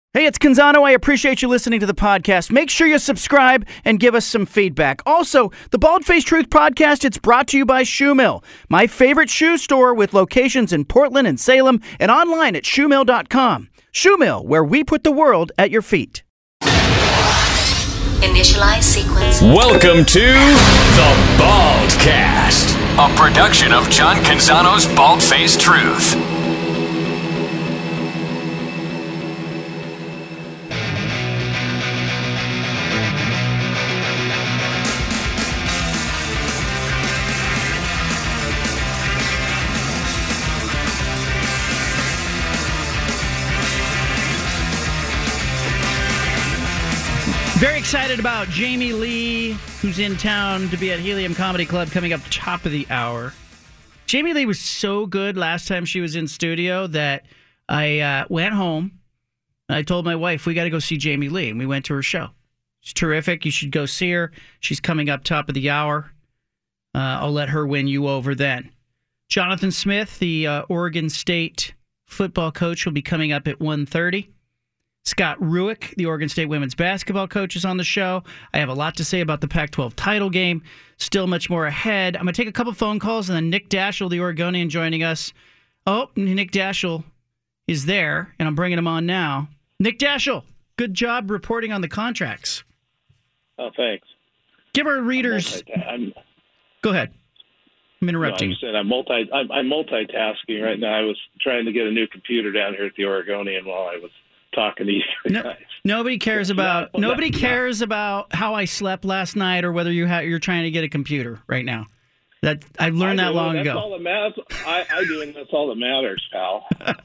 Hey, it's Canzano. I appreciate you listening to the podcast. Make sure you subscribe and give us some feedback. Also, the Bald Face Truth podcast, it's brought to you by Shoe Mill, my favorite shoe store with locations in Portland and Salem and online at shoemill.com. Shoe Mill, where we put the world at your feet. Initialize sequence. Welcome to the Baldcast, a production of John Canzano's Bald Face Truth. Very excited about Jamie Lee, who's in town to be at Helium Comedy Club coming up top of the hour. Jamie Lee was so good last time she was in studio that I went home and I told my wife, we got to go see Jamie Lee. And we went to her show. She's terrific. You should go see her. She's coming up top of the hour. I'll let her win you over then. Jonathan Smith, the Oregon State football coach, will be coming up at 1:30. Scott Ruick, the Oregon State women's basketball coach, is on the show. I have a lot to say about the Pac-12 title game. Still much more ahead. I'm going to take a couple phone calls, and then Nick Daschel, the Oregonian, joining us. Oh, Nick Daschel is there, and I'm bringing him on now. Nick Daschel, good job reporting on the contracts. Oh, thanks. Give our readers... Go ahead. I'm interrupting. No, I'm multitasking right now. I was trying to get a new computer down here at the Oregonian while I was talking to you guys. Nobody cares about how I slept last night or whether you're trying to get a computer right now. That I learned that long ago. That's all that matters. I do, and that's all that matters, pal.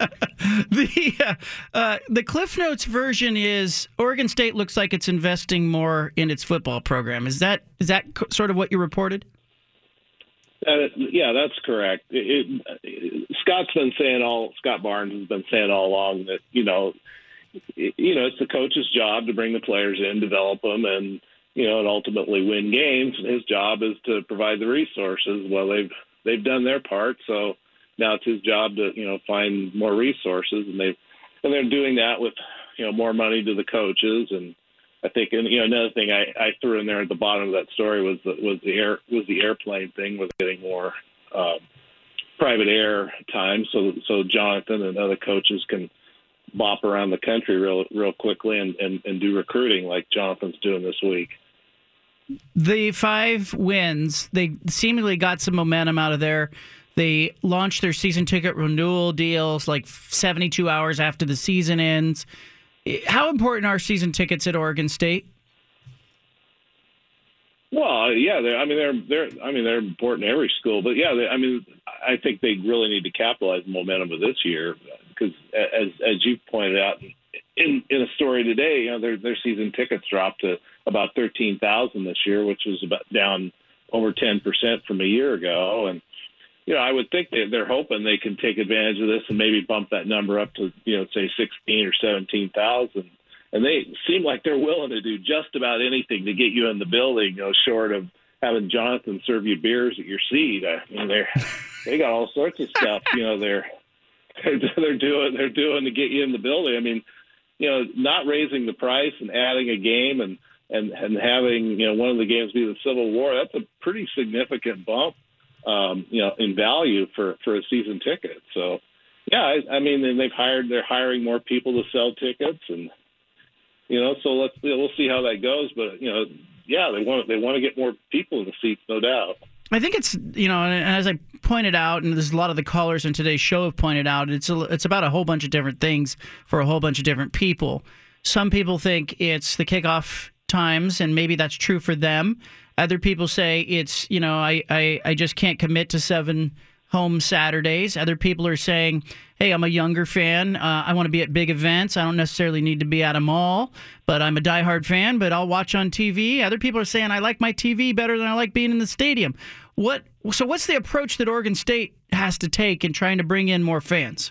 The Cliff Notes version is Oregon State looks like it's investing more in its football program. Is that sort of what you reported? Yeah, that's correct. Scott Barnes has been saying all along that it's the coach's job to bring the players in, develop them, and and ultimately win games. And his job is to provide the resources. Well, they've done their part, so now it's his job to find more resources, and they're doing that with more money to the coaches. And I think another thing I threw in there at the bottom of that story was the airplane thing, was getting more private air time, so Jonathan and other coaches can bop around the country real quickly and do recruiting like Jonathan's doing this week. The 5 wins, they seemingly got some momentum out of there. They launched their season ticket renewal deals like 72 hours after the season ends. How important are season tickets at Oregon State? Well, yeah, they're important to every school, but yeah, I think they really need to capitalize the momentum of this year because, as you pointed out in a story today, their season tickets dropped to about 13,000 this year, which was about down over 10% from a year ago, and I would think they're hoping they can take advantage of this and maybe bump that number up to say 16 or 17,000. And they seem like they're willing to do just about anything to get you in the building, short of having Jonathan serve you beers at your seat. They got all sorts of stuff, they're doing to get you in the building. Not raising the price and adding a game and having one of the games be the Civil War, that's a pretty significant bump, in value for a season ticket. So, yeah, they're hiring more people to sell tickets and. So we'll see how that goes. But they want to get more people in the seats, no doubt. I think it's and as I pointed out, and there's a lot of the callers in today's show have pointed out, it's about a whole bunch of different things for a whole bunch of different people. Some people think it's the kickoff times, and maybe that's true for them. Other people say it's I just can't commit to 7 home Saturdays. Other people are saying, hey, I'm a younger fan. I want to be at big events. I don't necessarily need to be at a mall, but I'm a diehard fan, but I'll watch on TV. Other people are saying I like my TV better than I like being in the stadium. So what's the approach that Oregon State has to take in trying to bring in more fans?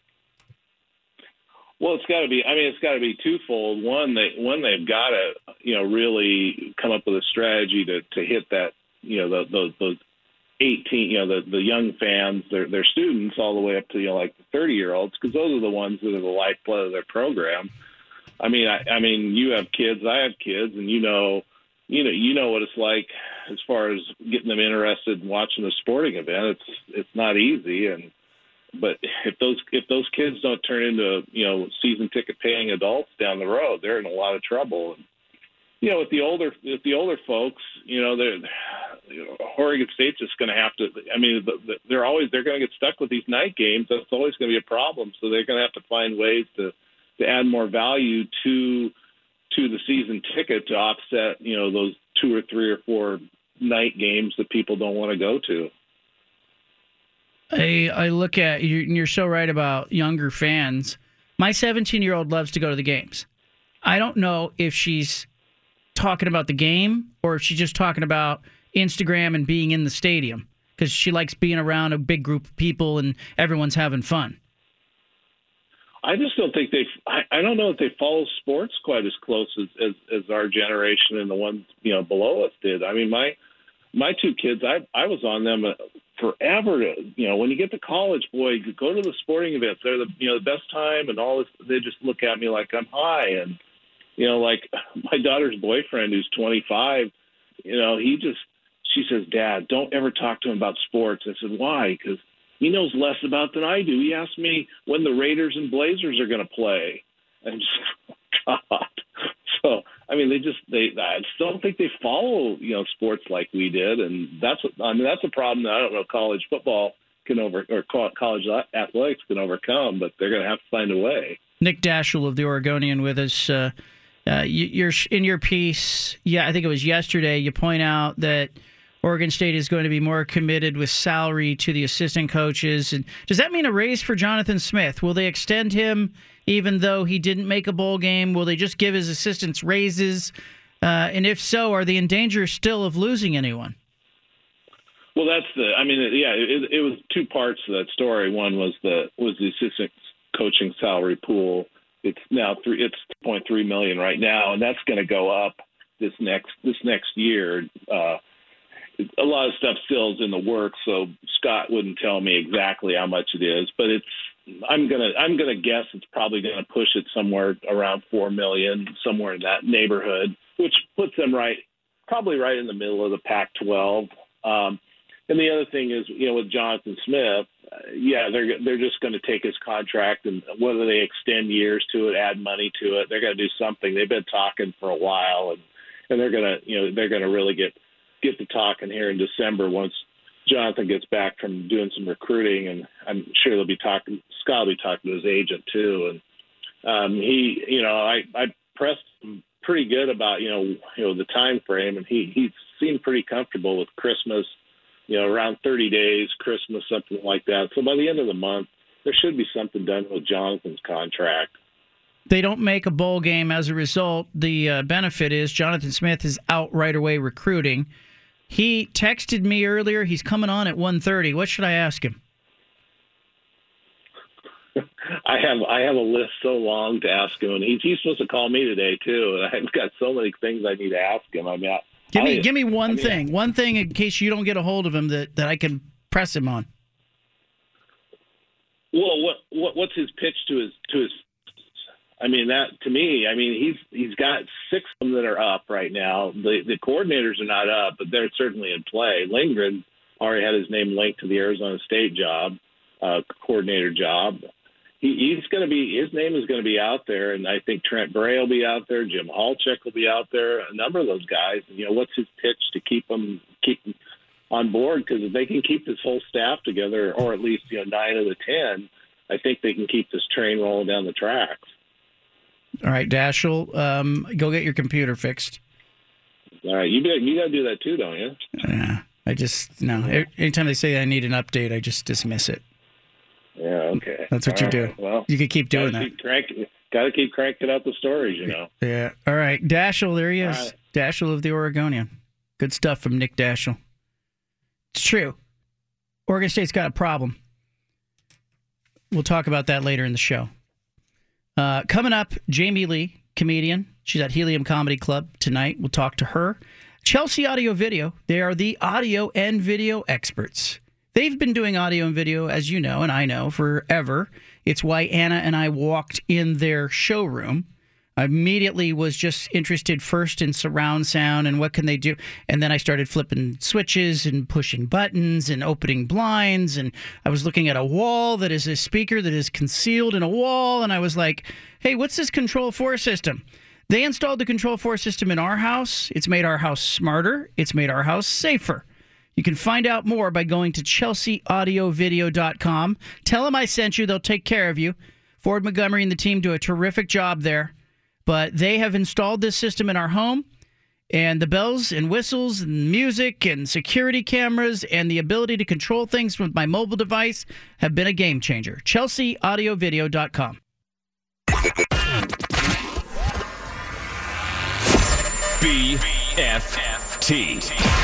Well, it's got to be twofold. One, they've got to, really come up with a strategy to hit that, those 18, the young fans, their students, all the way up to like the 30-year-olds, because those are the ones that are the lifeblood of their program. I mean, you have kids, I have kids, and you know what it's like as far as getting them interested in watching a sporting event. It's not easy, but if those kids don't turn into season ticket paying adults down the road, they're in a lot of trouble. And, with the older folks, Oregon State's just going to have to. I mean, they're going to get stuck with these night games. That's always going to be a problem. So they're going to have to find ways to add more value to the season ticket to offset those 2 or 3 or 4 night games that people don't want to go to. I look at you, and you're so right about younger fans. My 17-year-old loves to go to the games. I don't know if she's talking about the game or if she's just talking about Instagram and being in the stadium, because she likes being around a big group of people and everyone's having fun. I just don't think I don't know if they follow sports quite as close as our generation and the ones below us did. I mean, my 2 kids, I was on them forever. When you get to college, boy, go to the sporting events. They're the best time, and all this. They just look at me like I'm high. And like my daughter's boyfriend, who's 25, she says, "Dad, don't ever talk to him about sports." I said, "Why?" Because he knows less about than I do. He asked me when the Raiders and Blazers are going to play. And just, God. So, I mean, I just don't think they follow, sports like we did. And that's a problem that I don't know college football college athletics can overcome, but they're going to have to find a way. Nick Daschel of the Oregonian with us. You're in your piece, I think it was yesterday, you point out that Oregon State is going to be more committed with salary to the assistant coaches. And does that mean a raise for Jonathan Smith? Will they extend him even though he didn't make a bowl game? Will they just give his assistants raises? And if so, are they in danger still of losing anyone? Well, it was 2 parts to that story. One was the assistant coaching salary pool. It's now it's $3.3 million right now, and that's going to go up this next year. A lot of stuff still is in the works, so Scott wouldn't tell me exactly how much it is, but I'm gonna guess it's probably gonna push it somewhere around $4 million, somewhere in that neighborhood, which puts them probably right in the middle of the Pac-12. And the other thing is, with Jonathan Smith, they're just going to take his contract, and whether they extend years to it, add money to it, they're going to do something. They've been talking for a while, and they're going to really get to talking here in December once Jonathan gets back from doing some recruiting, and I'm sure Scott will be talking to his agent too. And I pressed him pretty good about the time frame, and he seemed pretty comfortable with Christmas, around 30 days, Christmas, something like that. So by the end of the month, there should be something done with Jonathan's contract. They don't make a bowl game as a result. The benefit is Jonathan Smith is out right away recruiting. He texted me earlier. He's coming on at 1:30. What should I ask him? I have a list so long to ask him, and he's supposed to call me today too. And I've got so many things I need to ask him. I mean, give me one thing in case you don't get a hold of him that I can press him on. Well, what's his pitch to his? I mean, that to me, he's got 6 of them that are up right now. The coordinators are not up, but they're certainly in play. Lindgren already had his name linked to the Arizona State job, coordinator job. He's going to be, his name is going to be out there, and I think Trent Bray will be out there. Jim Halchuk will be out there. A number of those guys. What's his pitch to keep them on board? Because if they can keep this whole staff together, or at least 9 of the 10, I think they can keep this train rolling down the tracks. All right, Daschel, go get your computer fixed. All right, you got to do that too, don't you? Yeah, anytime they say I need an update, I just dismiss it. Yeah, okay. That's what you do. Well, you could keep doing that. Got to keep cranking out the stories, Yeah. All right, Daschel, there he is. Right. Daschel of the Oregonian. Good stuff from Nick Daschel. It's true. Oregon State's got a problem. We'll talk about that later in the show. Coming up, Jamie Lee, comedian. She's at Helium Comedy Club tonight. We'll talk to her. Chelsea Audio Video. They are the audio and video experts. They've been doing audio and video, as you know, and I know, forever. It's why Anna and I walked in their showroom. I immediately was just interested first in surround sound and what can they do. And then I started flipping switches and pushing buttons and opening blinds. And I was looking at a wall that is a speaker that is concealed in a wall. And I was like, hey, what's this Control 4 system? They installed the Control 4 system in our house. It's made our house smarter. It's made our house safer. You can find out more by going to chelseaaudiovideo.com. Tell them I sent you. They'll take care of you. Ford Montgomery and the team do a terrific job there. But they have installed this system in our home, and the bells and whistles and music and security cameras and the ability to control things with my mobile device have been a game changer. chelseaaudiovideo.com. BFFT.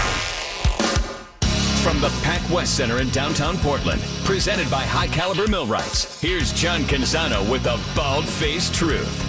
From the Pac West Center in downtown Portland, presented by High Caliber Millwrights, here's John Canzano with the bald-faced truth.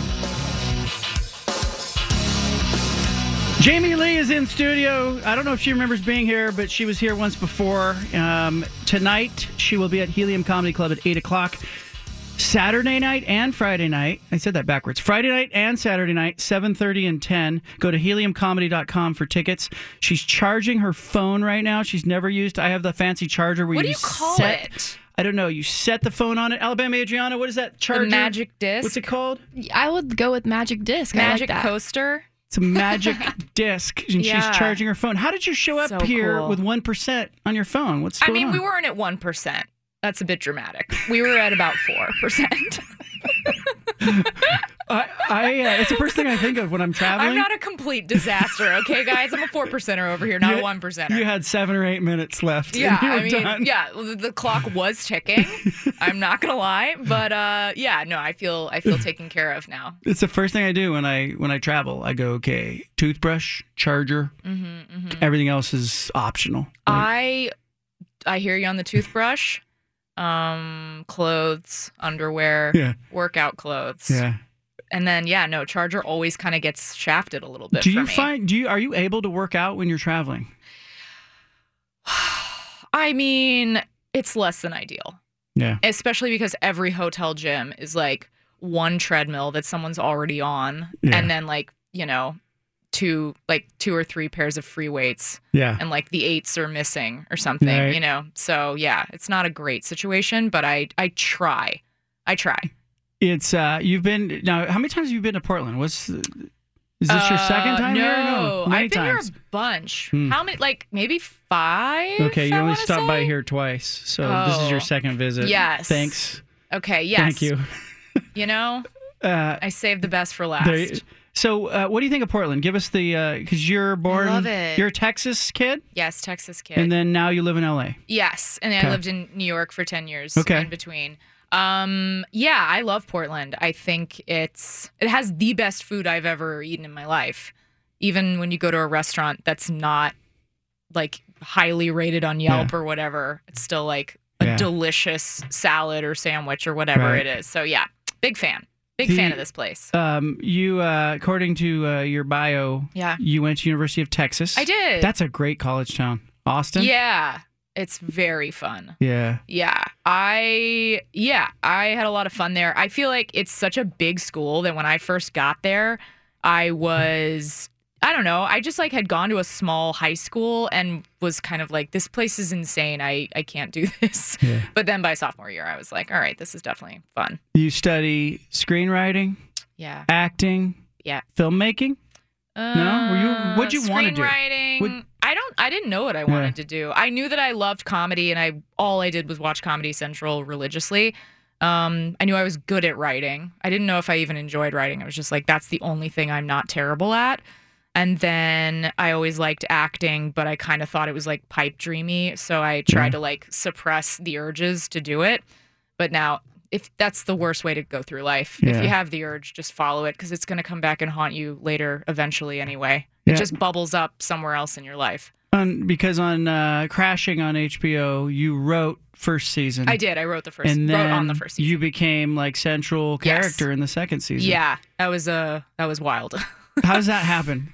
Jamie Lee is in studio. I don't know if she remembers being here, but she was here once before. Tonight, she will be at Helium Comedy Club at 8 o'clock. Saturday night and Friday night. I said that backwards. Friday night and Saturday night, 7:30 and 10. Go to heliumcomedy.com for tickets. She's charging her phone right now. She's never used. I have the fancy charger where what do you call it? I don't know. You set the phone on it. Alabama Adriana, what is that charger? The Magic Disc. What's it called? I would go with Magic Disc. Magic I like that. Coaster. It's a magic disc, and Yeah. she's charging her phone. How did you show up So here cool. with 1% on your phone? What's going on? We weren't at 1%. That's a bit dramatic. We were at about 4%. It's the first thing I think of when I'm traveling. I'm not a complete disaster, okay, guys? I'm a 4%er over here, not a 1%er. You had 7 or 8 minutes left. Yeah, and you were done. yeah, the clock was ticking. I'm not gonna lie, but yeah, no, I feel taken care of now. It's the first thing I do when I travel. I go, okay, toothbrush, charger, everything else is optional. I hear you on the toothbrush. Clothes, underwear, Yeah. workout clothes. Yeah. And then charger always kind of gets shafted a little bit. Do for you me. are you able to work out when you're traveling? I mean, it's less than ideal. Yeah. Especially because every hotel gym is like one treadmill that someone's already on, Yeah. and then two or three pairs of free weights, Yeah. and like the eights are missing or something, Right. So yeah, it's not a great situation, but I try. It's you've been now. How many times have you been to Portland? Is this your second time here? No, many I've been times. here a bunch. How many? Like maybe 5. Okay, you I only wanna stopped by say? here twice, so this is your second visit. Yes. Thanks. Okay. Yes. Thank you. I saved the best for last. So, what do you think of Portland? Give us the because you're born. love it. You're a Texas kid, Yes, Texas kid. and then now you live in LA. Yes, and Okay. I lived in New York for 10 years Okay. in between. Yeah, I love Portland. I think it has the best food I've ever eaten in my life. Even when you go to a restaurant that's not like highly rated on Yelp or whatever, it's still like a delicious salad or sandwich or whatever Right. it is. So yeah, big fan. Big fan of this place. You, according to your bio, Yeah. you went to University of Texas. I did. That's a great college town. Austin. Yeah, it's very fun. Yeah. Yeah, I had a lot of fun there. I feel like it's such a big school that when I first got there, I don't know, I just like had gone to a small high school and was kind of like, this place is insane. I can't do this. Yeah. But then by sophomore year, I was like, all right, this is definitely fun. You study screenwriting, Yeah. acting, Yeah. filmmaking. What'd you wanna do? Screenwriting. I didn't know what I wanted to do. I knew that I loved comedy, and all I did was watch Comedy Central religiously. I knew I was good at writing. I didn't know if I even enjoyed writing. I was just like, that's the only thing I'm not terrible at. And then I always liked acting, but I kind of thought it was like pipe dreamy, so I tried to like suppress the urges to do it. But now, if that's the worst way to go through life, if you have the urge, just follow it, because it's going to come back and haunt you later eventually anyway. It just bubbles up somewhere else in your life. Because on Crashing on HBO, you wrote first season. I did. I wrote and then on the first season. you became like central character in the second season. Yeah, that was wild. How does that happen?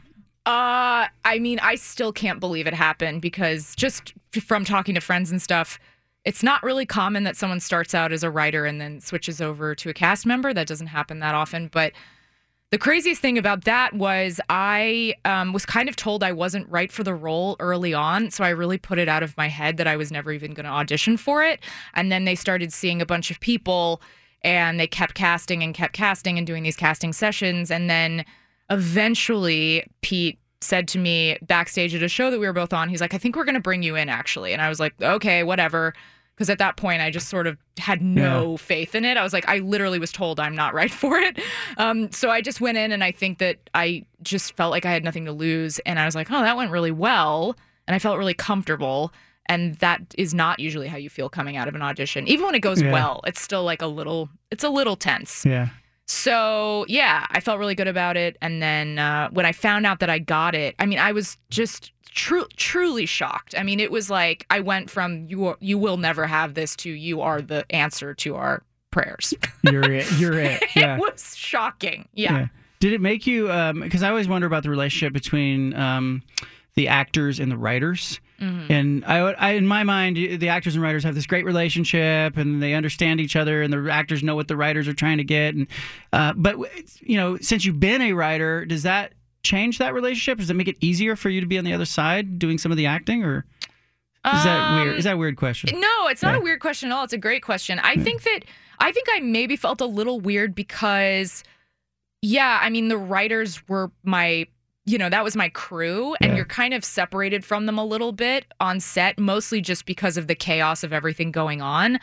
I mean, I still can't believe it happened, because just from talking to friends and stuff, it's not really common that someone starts out as a writer and then switches over to a cast member. That doesn't happen that often. But The craziest thing about that was I was kind of told I wasn't right for the role early on, so I really put it out of my head that I was never even going to audition for it. And then they started seeing a bunch of people, and they kept casting and doing these casting sessions. And then eventually Pete said to me backstage at a show that we were both on, he's like, I think we're going to bring you in, actually. And I was like, okay, whatever. Because at that point, I just sort of had no faith in it. I was like, I literally was told I'm not right for it. So I just went in, and I think that I just felt like I had nothing to lose. And I was like, oh, that went really well. And I felt really comfortable. And that is not usually how you feel coming out of an audition. Even when it goes well, it's still like it's a little tense. Yeah. So, yeah, I felt really good about it. And then when I found out that I got it, I mean, I was just truly shocked. I mean, it was like I went from you will never have this to you are the answer to our prayers. You're it. Yeah. It was shocking. Yeah. Did it make you, because I always wonder about the relationship between the actors and the writers. Mm-hmm. And I, in my mind, the actors and writers have this great relationship, and they understand each other, and the actors know what the writers are trying to get. And but since you've been a writer, does that change that relationship? Does it make it easier for you to be on the other side doing some of the acting, or is that weird? Is that a weird question? No, it's not a weird question at all. It's a great question. I think I maybe felt a little weird because, I mean, the writers were my. That was my crew, and you're kind of separated from them a little bit on set, mostly just because of the chaos of everything going on.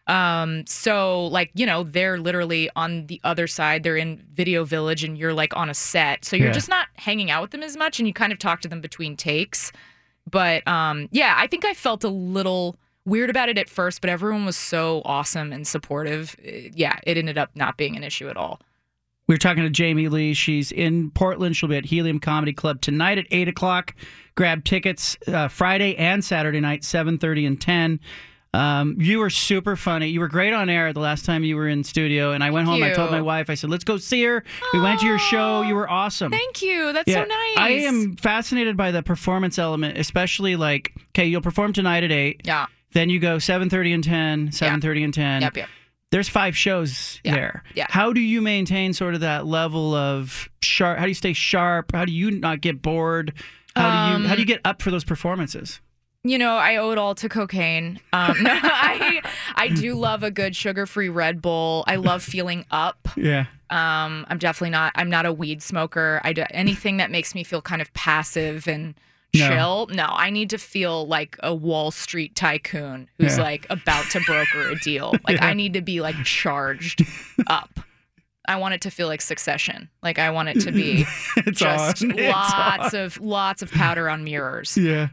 So, they're literally on the other side. They're in Video Village, and you're, like, on a set. So you're just not hanging out with them as much, and you kind of talk to them between takes. But, I think I felt a little weird about it at first, but everyone was so awesome and supportive. It ended up not being an issue at all. We were talking to Jamie Lee. She's in Portland. She'll be at Helium Comedy Club tonight at 8 o'clock. Grab tickets Friday and Saturday night, 7:30 and 10. You were super funny. You were great on air the last time you were in studio. And I went home. I told my wife, I said, let's go see her. We went to your show. You were awesome. Thank you. That's so nice. I am fascinated by the performance element, especially you'll perform tonight at 8. Yeah. Then you go 7:30 and 10, 7:30 and 10. Yep. There's 5 shows there. Yeah. How do you maintain sort of that level of sharp? How do you stay sharp? How do you not get bored? How do you get up for those performances? I owe it all to cocaine. No, I do love a good sugar-free Red Bull. I love feeling up. Yeah. I'm not a weed smoker. I do anything that makes me feel kind of passive and chill. No, I need to feel like a Wall Street tycoon who's like about to broker a deal. Like I need to be like charged up. I want it to feel like Succession. Like I want it to be just lots of powder on mirrors. Yeah.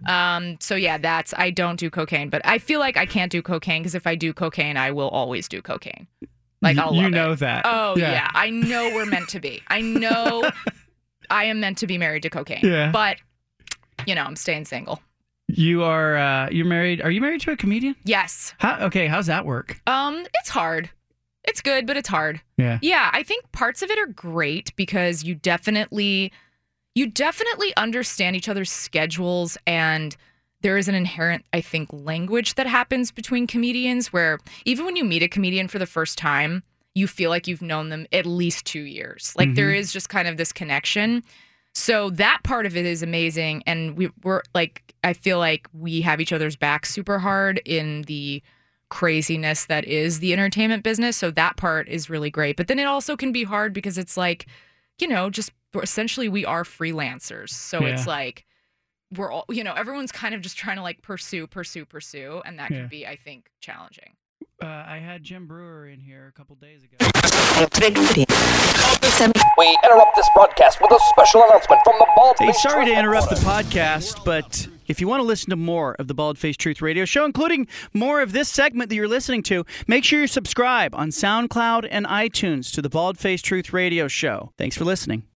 I don't do cocaine, but I feel like I can't do cocaine because if I do cocaine, I will always do cocaine. Like I'll love it. That. Oh yeah. I know we're meant to be. I know I am meant to be married to cocaine. Yeah. But I'm staying single. You are, you're married. Are you married to a comedian? Yes. How's that work? It's hard. It's good, but it's hard. Yeah. Yeah. I think parts of it are great because you definitely understand each other's schedules, and there is an inherent, I think, language that happens between comedians where even when you meet a comedian for the first time, you feel like you've known them at least 2 years. Like there is just kind of this connection. So that part of it is amazing, and we're like, I feel like we have each other's backs super hard in the craziness that is the entertainment business. So that part is really great. But then it also can be hard because it's like, just essentially we are freelancers. So it's like we're all, everyone's kind of just trying to like pursue, and that can be, I think, challenging. I had Jim Brewer in here a couple days ago. We interrupt this broadcast with a special announcement from the Bald Face Truth. Sorry to interrupt the podcast, but if you want to listen to more of the Bald Face Truth Radio Show, including more of this segment that you're listening to, make sure you subscribe on SoundCloud and iTunes to the Bald Face Truth Radio Show. Thanks for listening.